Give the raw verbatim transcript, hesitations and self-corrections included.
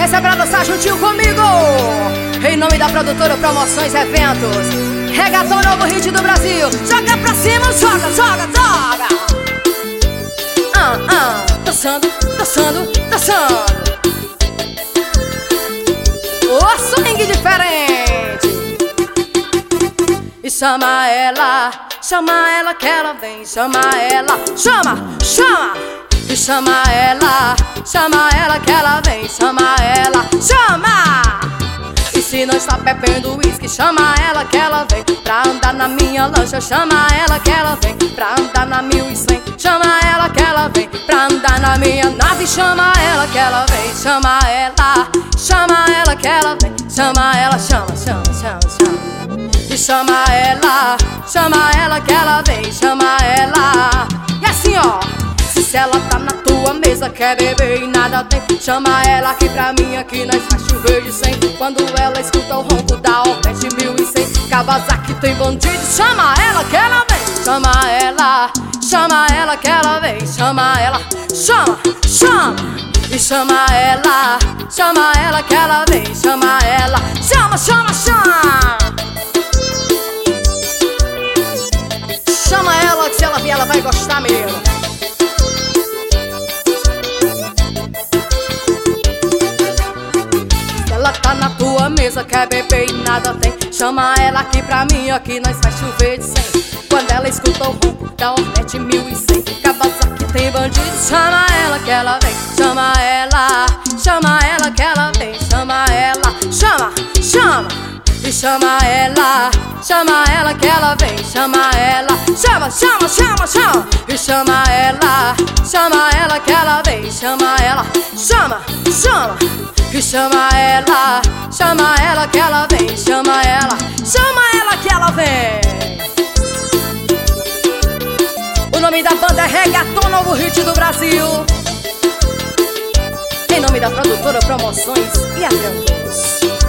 Essa é pra dançar juntinho comigo. Em nome da produtora Promoções e Eventos. Reggaeton, novo hit do Brasil. Joga pra cima, joga, joga, joga. Ah, ah, dançando, dançando, dançando. O swing diferente. E chama ela, chama ela que ela vem. Chama ela, chama, chama. E chama ela, chama ela que ela vem. Chama ela, chama. E se não está bebendo uísque, chama ela que ela vem. Pra andar na minha lancha, chama ela que ela vem. Pra andar na mil e cem, chama ela que ela vem. Pra andar na minha nave, chama ela que ela vem. Chama ela, chama ela que ela vem. Chama ela, chama, chama, chama, chama. E chama ela, chama ela que ela vem. Chama ela. E assim ó, se ela tá na tua mesa, quer beber e nada tem, chama ela aqui pra mim, aqui nós faz chover de cem. Quando ela escuta o ronco da Hornet mil e cem, Kawasaki tem bandido, chama ela que ela vem. Chama ela, chama ela que ela vem. Chama ela, chama, chama. E chama ela, chama ela que ela vem. Chama ela, chama, chama, chama. Chama ela que se ela vier ela vai gostar mesmo. Ela tá na tua mesa, quer beber e nada tem, chama ela aqui pra mim, aqui nós faz chover de cem. Quando ela escuta o ronco da Hornet mil e cem, Kawasaki tem bandido, chama ela que ela vem. Chama ela, chama ela que ela vem. Chama ela, chama, chama. E chama ela, chama ela que ela vem. Chama ela, chama, chama, chama, chama. E chama ela, chama ela que ela vem. Chama ela, chama, chama. E chama ela, chama ela que ela vem. Chama ela, chama ela que ela vem. O nome da banda é Reggaeton, novo hit do Brasil. Em nome da produtora Promoções e Eventos.